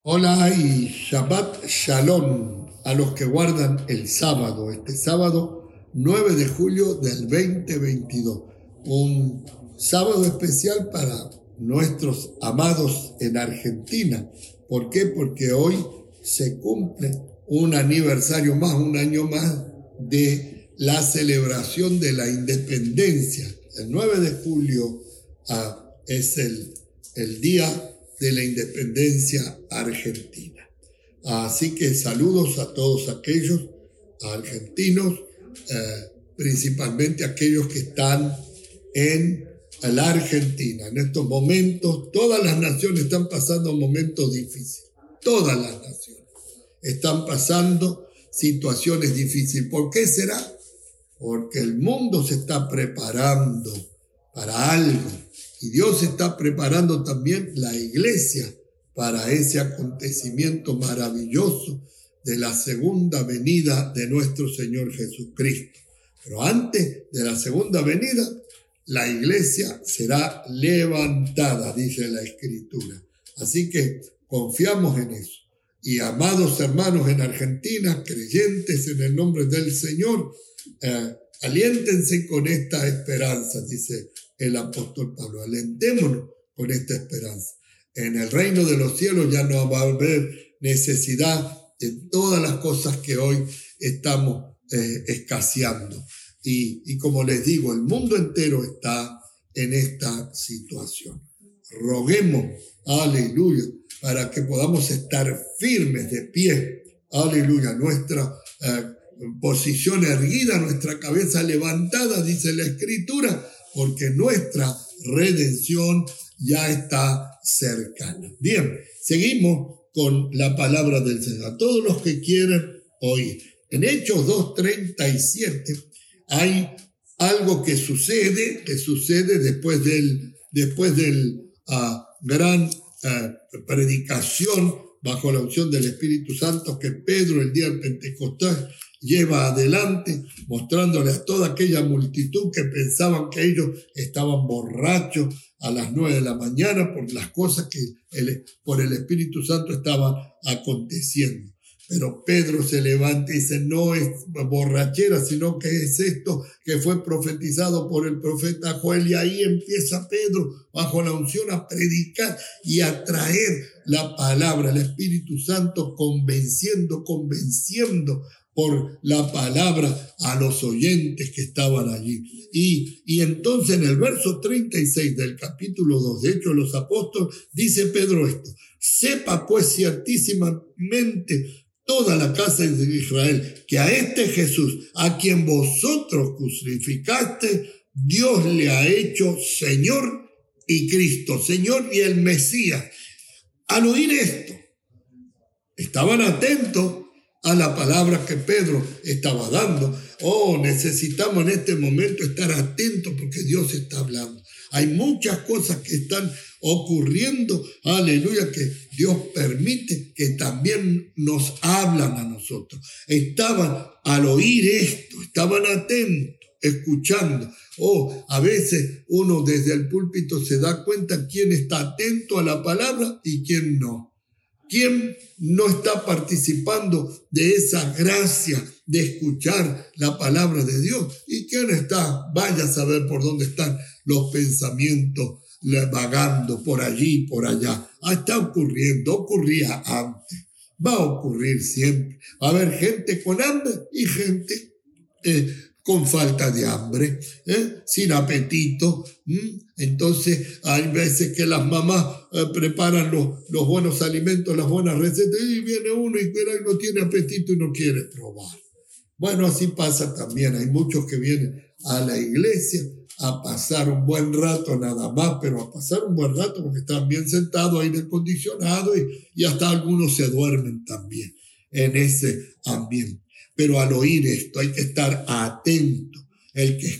Hola y Shabbat Shalom a los que guardan el sábado, este sábado 9 de julio del 2022. Un sábado especial para nuestros amados en Argentina. ¿Por qué? Porque hoy se cumple un aniversario más, un año más de la celebración de la independencia. El 9 de julio es el día de la independencia argentina. Así que saludos a todos aquellos argentinos, principalmente aquellos que están en la Argentina. En estos momentos, todas las naciones están pasando momentos difíciles. Todas las naciones están pasando situaciones difíciles. ¿Por qué será? Porque el mundo se está preparando para algo. Y Dios está preparando también la iglesia para ese acontecimiento maravilloso de la segunda venida de nuestro Señor Jesucristo. Pero antes de la segunda venida, la iglesia será levantada, dice la Escritura. Así que confiamos en eso. Y amados hermanos en Argentina, creyentes en el nombre del Señor, aliéntense con esta esperanza, dice el apóstol Pablo. Alentémonos con esta esperanza. En el reino de los cielos ya no va a haber necesidad de todas las cosas que hoy estamos escaseando. Y como les digo, el mundo entero está en esta situación. Roguemos, aleluya, para que podamos estar firmes de pie, aleluya, nuestra posición erguida, nuestra cabeza levantada, dice la Escritura, porque nuestra redención ya está cercana. Bien, seguimos con la palabra del Señor. A todos los que quieran oír. En Hechos 2:37 hay algo que sucede después del gran predicación bajo la unción del Espíritu Santo que Pedro el día del Pentecostés lleva adelante, mostrándole a toda aquella multitud que pensaban que ellos estaban borrachos a las 9 de la mañana por las cosas que por el Espíritu Santo estaban aconteciendo. Pero Pedro se levanta y dice, no es borrachera, sino que es esto que fue profetizado por el profeta Joel. Y ahí empieza Pedro, bajo la unción, a predicar y a traer la palabra, el Espíritu Santo convenciendo por la palabra a los oyentes que estaban allí. Y entonces en el verso 36 del capítulo 2 de Hechos de los Apóstoles, dice Pedro esto: sepa pues ciertísimamente toda la casa de Israel que a este Jesús, a quien vosotros crucificaste, Dios le ha hecho Señor y Cristo, Señor y el Mesías. Al oír esto, estaban atentos a la palabra que Pedro estaba dando. Necesitamos en este momento estar atentos porque Dios está hablando. Hay muchas cosas que están ocurriendo, aleluya, que Dios permite que también nos hablan a nosotros. Estaban al oír esto, estaban atentos, escuchando. A veces uno desde el púlpito se da cuenta quién está atento a la palabra y quién no. ¿Quién no está participando de esa gracia de escuchar la palabra de Dios? ¿Y quién está? Vaya a saber por dónde están los pensamientos vagando por allí y por allá. Está ocurriendo, ocurría antes, va a ocurrir siempre. Va a haber gente con hambre y gente con falta de hambre, sin apetito. Entonces hay veces que las mamás preparan los buenos alimentos, las buenas recetas, y viene uno y no tiene apetito y no quiere probar. Bueno, así pasa también. Hay muchos que vienen a la iglesia a pasar un buen rato nada más, pero a pasar un buen rato porque están bien sentados, aire acondicionado, y hasta algunos se duermen también en ese ambiente. Pero al oír esto hay que estar atento. El que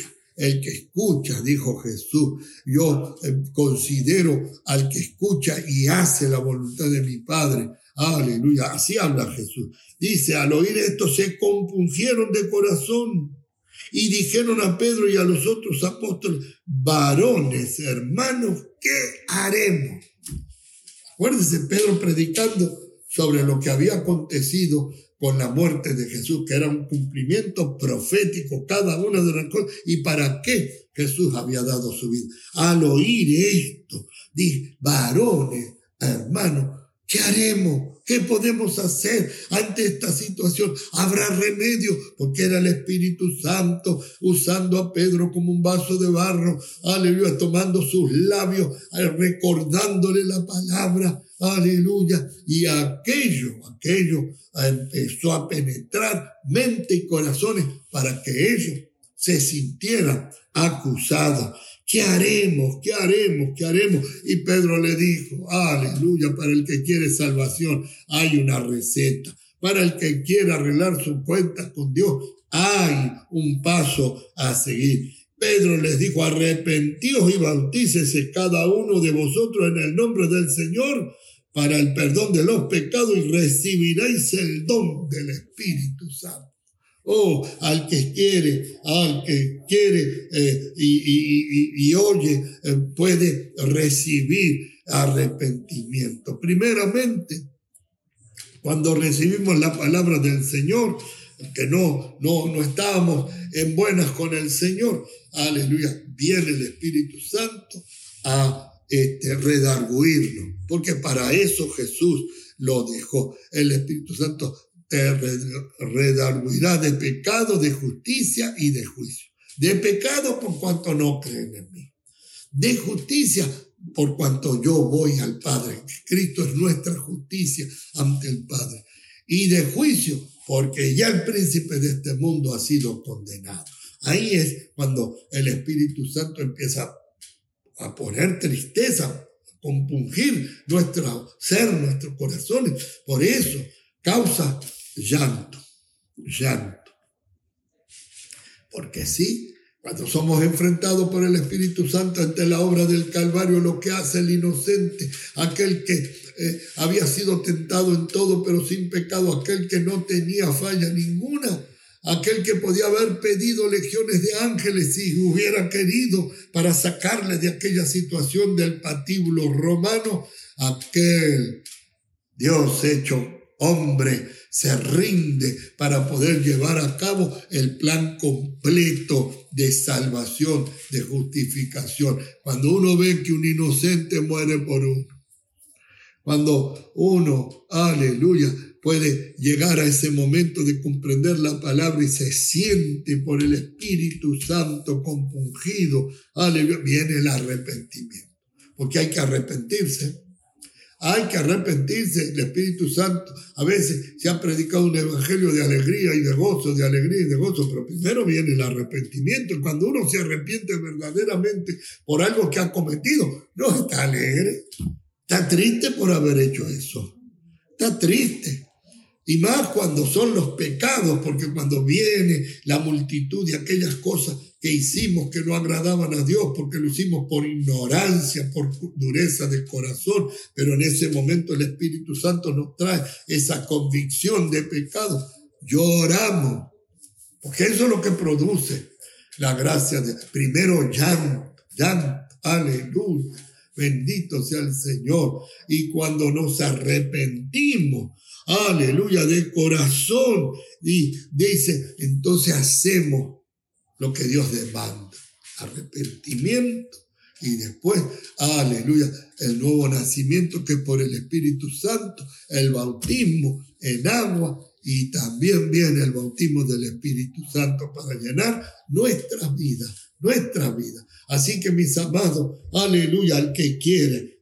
escucha, dijo Jesús, yo considero al que escucha y hace la voluntad de mi Padre. Aleluya, así habla Jesús. Dice, al oír esto se compungieron de corazón y dijeron a Pedro y a los otros apóstoles, varones, hermanos, ¿qué haremos? Acuérdense, Pedro predicando sobre lo que había acontecido con la muerte de Jesús, que era un cumplimiento profético, cada una de las cosas, y para qué Jesús había dado su vida. Al oír esto, dije, varones, hermanos, ¿qué haremos? ¿Qué podemos hacer ante esta situación? ¿Habrá remedio? Porque era el Espíritu Santo usando a Pedro como un vaso de barro, aleluya, tomando sus labios, recordándole la palabra, aleluya, y aquello empezó a penetrar mente y corazones para que ellos se sintieran acusados. ¿Qué haremos? ¿Qué haremos? ¿Qué haremos? Y Pedro le dijo, aleluya, para el que quiere salvación hay una receta. Para el que quiera arreglar sus cuentas con Dios hay un paso a seguir. Pedro les dijo, arrepentíos y bautícese cada uno de vosotros en el nombre del Señor para el perdón de los pecados y recibiréis el don del Espíritu Santo. Oh, al que quiere y oye, puede recibir arrepentimiento. Primeramente, cuando recibimos la palabra del Señor, que no estábamos en buenas con el Señor, aleluya, viene el Espíritu Santo a redarguirlo, porque para eso Jesús lo dejó. El Espíritu Santo te redarguirá de pecado, de justicia y de juicio. De pecado por cuanto no creen en mí. De justicia por cuanto yo voy al Padre. Cristo es nuestra justicia ante el Padre. Y de juicio porque ya el príncipe de este mundo ha sido condenado. Ahí es cuando el Espíritu Santo empieza a poner tristeza, a compungir nuestro ser, nuestros corazones. Por eso causa llanto. Porque sí, cuando somos enfrentados por el Espíritu Santo ante la obra del Calvario, lo que hace el inocente, aquel que había sido tentado en todo pero sin pecado, aquel que no tenía falla ninguna, aquel que podía haber pedido legiones de ángeles si hubiera querido para sacarle de aquella situación del patíbulo romano, aquel Dios hecho hombre se rinde para poder llevar a cabo el plan completo de salvación, de justificación. Cuando uno ve que un inocente muere por uno, cuando uno, aleluya, puede llegar a ese momento de comprender la palabra y se siente por el Espíritu Santo compungido, aleluya, viene el arrepentimiento, porque hay que arrepentirse. Hay que arrepentirse. El Espíritu Santo, a veces se ha predicado un evangelio de alegría y de gozo, de alegría y de gozo, pero primero viene el arrepentimiento. Y cuando uno se arrepiente verdaderamente por algo que ha cometido, no está alegre, está triste por haber hecho eso, está triste. Y más cuando son los pecados, porque cuando viene la multitud de aquellas cosas que hicimos que no agradaban a Dios, porque lo hicimos por ignorancia, por dureza del corazón, pero en ese momento el Espíritu Santo nos trae esa convicción de pecado. Lloramos, porque eso es lo que produce la gracia de primero llanto, aleluya. Bendito sea el Señor. Y cuando nos arrepentimos, aleluya, de corazón, y dice, entonces hacemos lo que Dios demanda. Arrepentimiento y después, aleluya, el nuevo nacimiento que por el Espíritu Santo, el bautismo en agua y también viene el bautismo del Espíritu Santo para llenar nuestra vida. Así que mis amados, aleluya, al que quiere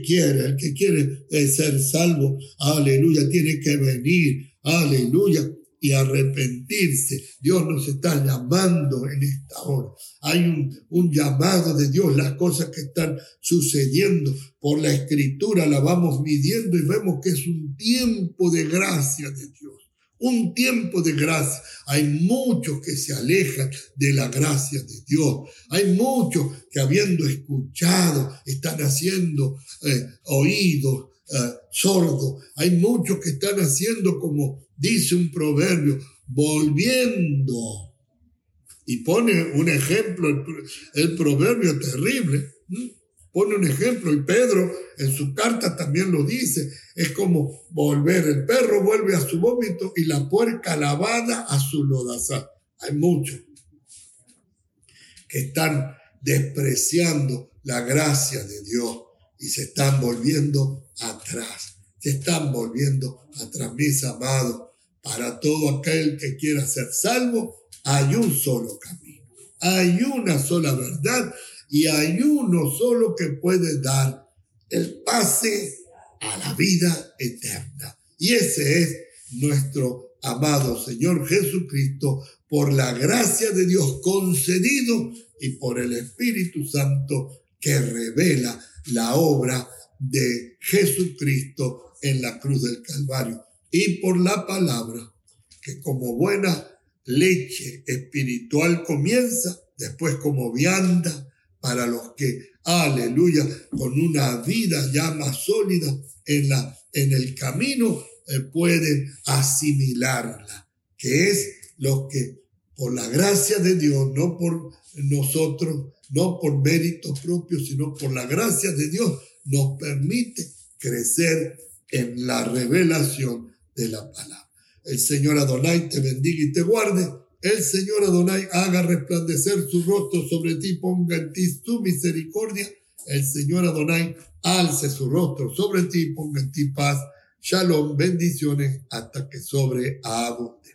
ser salvo, aleluya, tiene que venir, aleluya, y arrepentirse. Dios nos está llamando en esta hora. Hay un llamado de Dios. Las cosas que están sucediendo por la Escritura la vamos midiendo y vemos que es un tiempo de gracia de Dios. Un tiempo de gracia. Hay muchos que se alejan de la gracia de Dios. Hay muchos que habiendo escuchado están haciendo oídos sordos. Hay muchos que están haciendo como dice un proverbio, volviendo. Y pone un ejemplo, el proverbio terrible. Pone un ejemplo, y Pedro en su carta también lo dice, es como el perro vuelve a su vómito y la puerca lavada a su lodazal. Hay muchos que están despreciando la gracia de Dios y se están volviendo atrás. Mis amados. Para todo aquel que quiera ser salvo, hay un solo camino. Hay una sola verdad y hay uno solo que puede dar el pase a la vida eterna. Y ese es nuestro amado Señor Jesucristo, por la gracia de Dios concedido y por el Espíritu Santo que revela la obra de Jesucristo en la cruz del Calvario, y por la palabra que como buena leche espiritual comienza, después como vianda para los que, aleluya, con una vida ya más sólida en el camino pueden asimilarla, que es lo que por la gracia de Dios, no por nosotros, no por méritos propios, sino por la gracia de Dios, nos permite crecer en la revelación de la palabra. El Señor Adonai te bendiga y te guarde. El Señor Adonai haga resplandecer su rostro sobre ti, ponga en ti su misericordia. El Señor Adonai alce su rostro sobre ti, ponga en ti paz. Shalom, bendiciones, hasta que sobreabunde.